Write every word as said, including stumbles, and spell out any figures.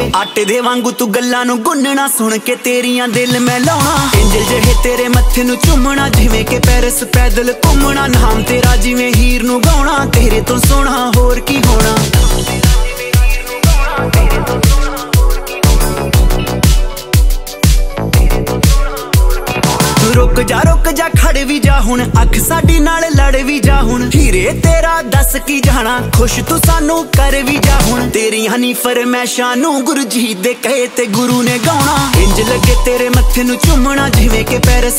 ਆਟੇ ਦੇ ਵਾਂਗੂ ਤੂੰ ਗੱਲਾਂ ਨੂੰ ਗੁੰਨਣਾ, ਸੁਣ ਕੇ ਤੇਰੀਆਂ ਦਿਲ ਮੈਂ ਲਾਉਣਾ। ਇੰਜਲ ਜਿਹੇ ਤੇਰੇ ਮੱਥੇ ਨੂੰ ਚੁੰਮਣਾ, ਜਿਵੇਂ ਕਿ ਪੈਰਿਸ ਪੈਦਲ ਘੁੰਮਣਾ। ਨਾਮ ਤੇਰਾ ਜਿਵੇਂ ਹੀਰ ਨੂੰ ਗਾਉਣਾ, ਤੇਰੇ ਤੋਂ ਸੋਹਣਾ ਹੋਰ ਕੀ ਹੋਣਾ। ਰੁਕ ਜਾ ਰੁਕ ਜਾ ਖੜ ਵੀ ਜਾ ਹੁਣ, ਅੱਖ ਸਾਡੀ ਨਾਲ ਲੜ ਵੀ ਜਾ ਹੁਣ। ਹੀਰੇ ਤੇਰਾ ਦੱਸ ਕੀ ਜਾਣਾ, ਖੁਸ਼ ਤੂੰ ਸਾਨੂੰ ਕਰ ਵੀ ਜਾ ਹੁਣ। ਤੇਰੀਆਂ ਨੀ ਫਰਮੈਸ਼ਾਂ ਨੂੰ ਗੁਰਜੀਤ ਦੇ ਕਹੇ ਤੇ ਗੁਰੂ ਨੇ ਗਾਉਣਾ। ਇੰਜ ਲੱਗੇ ਤੇਰੇ ਮੱਥੇ ਨੂੰ ਚੁੰਮਣਾ, ਜਿਵੇਂ ਕਿ ਪੈਰਿਸ